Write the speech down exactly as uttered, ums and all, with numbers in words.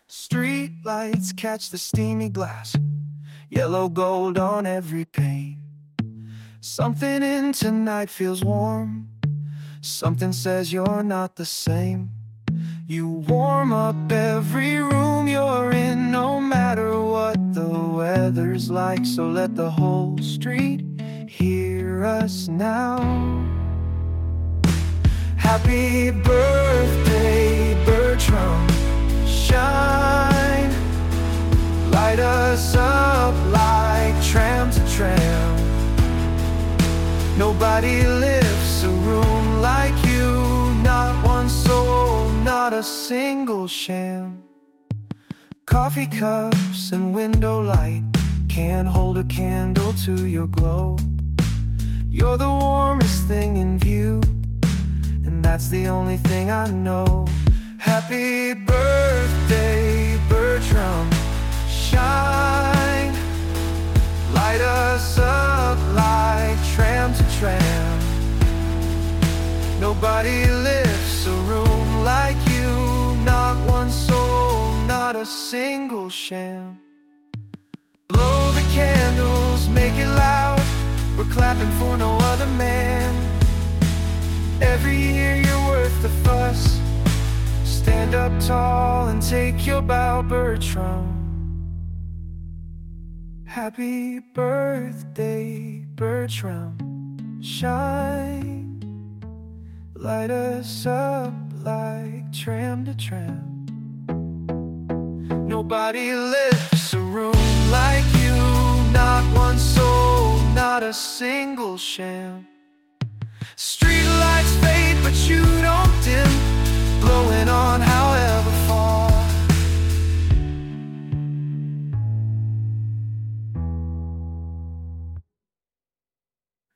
Street lights catch the steamy glass, yellow gold on every pane. Something in tonight feels warm, something says you're not the same. You warm up every room you're in, no matter what the weather's like. So let the whole street hear us now. Happy birthday, Bertram, shine. Light us up like tram to tram. Nobody lifts a room like you, not one soul, not a single sham. Coffee cups and window light can't hold a candle to your glow. You're the warmest thing in view, and that's the only thing I know. Happy birthday, Bertram, shine. Light us up like tram to tram. Nobody lifts a room like you, not one soul, not a single sham. Blow the candles, make it loud, we're clapping for no other man. Every year you're worth the fuss, stand up tall and take your bow, Bertram. Happy birthday, Bertram, shine. Light us up like tram to tram. Nobody lifts a room like you, not one soul, not a single sham. Street lights fade, but you don't dim.